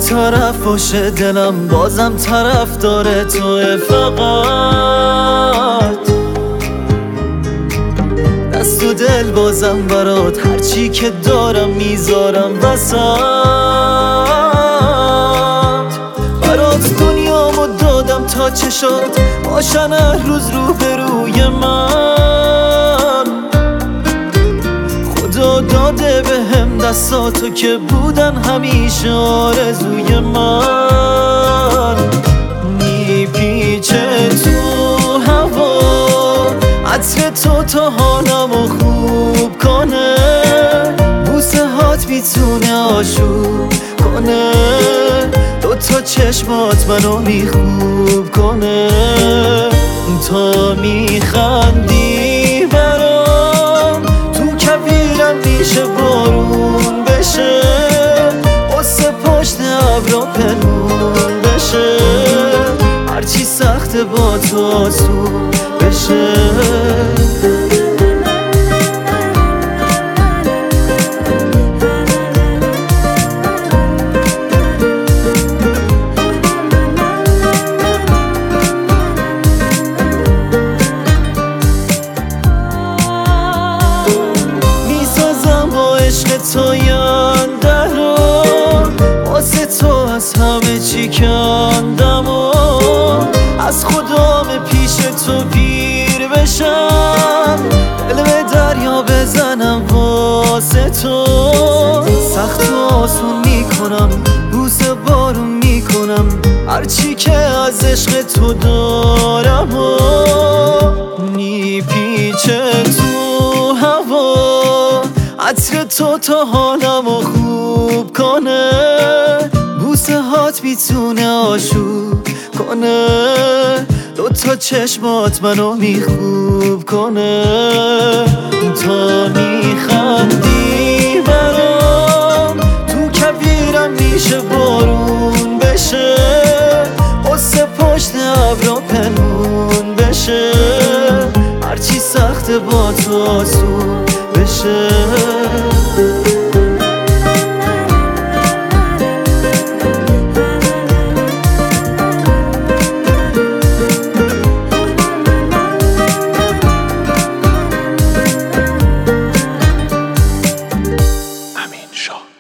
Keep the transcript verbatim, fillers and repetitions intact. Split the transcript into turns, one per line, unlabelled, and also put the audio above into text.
طرف باشه دلم بازم طرف داره توه فقط دست و دل بازم برات هرچی که دارم میذارم وسط برات دنیامو دادم تا چشات باشن هر روز روبروی من خدا داده به هم دستاتو که بودن همیشه آرزوی من میپیچه تو هوا عطر تو تا حالمو خوب کنه بوسه هات میتونه آشوب کنه دوتا چشمات منو میخوب کنه تا میخندی برام تو کویرم میشه بارون بشه قصه پشت ابرا پنهون بشه هرچی سخته با تو آسون بشه عشق تو ینده رو واسه تو از همه چی کندم و از خودم پیش تو پیر بشم دل به دریا بزنم واسه تو سخت و آسون میکنم بوسه بارون میکنم هرچی که از عشق تو دارم و میپیچه تو هوا عطر تو تا حالمو خوب کنه بوسه هات میتونه آشوب کنه دوتا چشمات منو میخوب کنه تا میخندی برام تو کویرم میشه بارون بشه قصه پشت ابرا پنهون بشه هرچی سخته با تو آسون بشه
امین شاه.